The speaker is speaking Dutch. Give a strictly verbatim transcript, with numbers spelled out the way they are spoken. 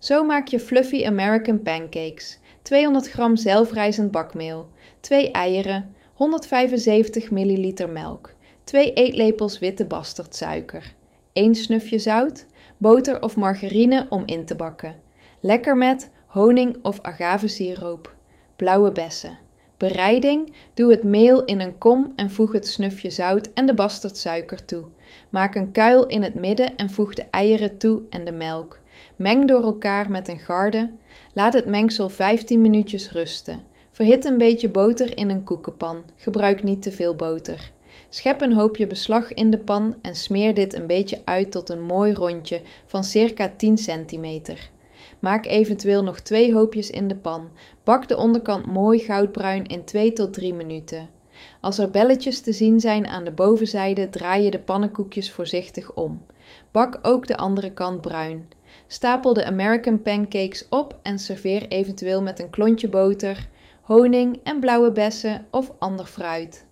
Zo maak je fluffy American pancakes. tweehonderd gram zelfrijzend bakmeel, twee eieren, honderdvijfenzeventig milliliter melk, twee eetlepels witte bastardsuiker, één snufje zout, boter of margarine om in te bakken. Lekker met honing of agavesiroop. Blauwe bessen. Bereiding: doe het meel in een kom en voeg het snufje zout en de bastardsuiker toe. Maak een kuil in het midden en voeg de eieren toe en de melk. Meng door elkaar met een garde. Laat het mengsel vijftien minuutjes rusten. Verhit een beetje boter in een koekenpan. Gebruik niet te veel boter. Schep een hoopje beslag in de pan en smeer dit een beetje uit tot een mooi rondje van circa tien centimeter. Maak eventueel nog twee hoopjes in de pan. Bak de onderkant mooi goudbruin in twee tot drie minuten. Als er belletjes te zien zijn aan de bovenzijde, draai je de pannenkoekjes voorzichtig om. Bak ook de andere kant bruin. Stapel de American pancakes op en serveer eventueel met een klontje boter, honing en blauwe bessen of ander fruit.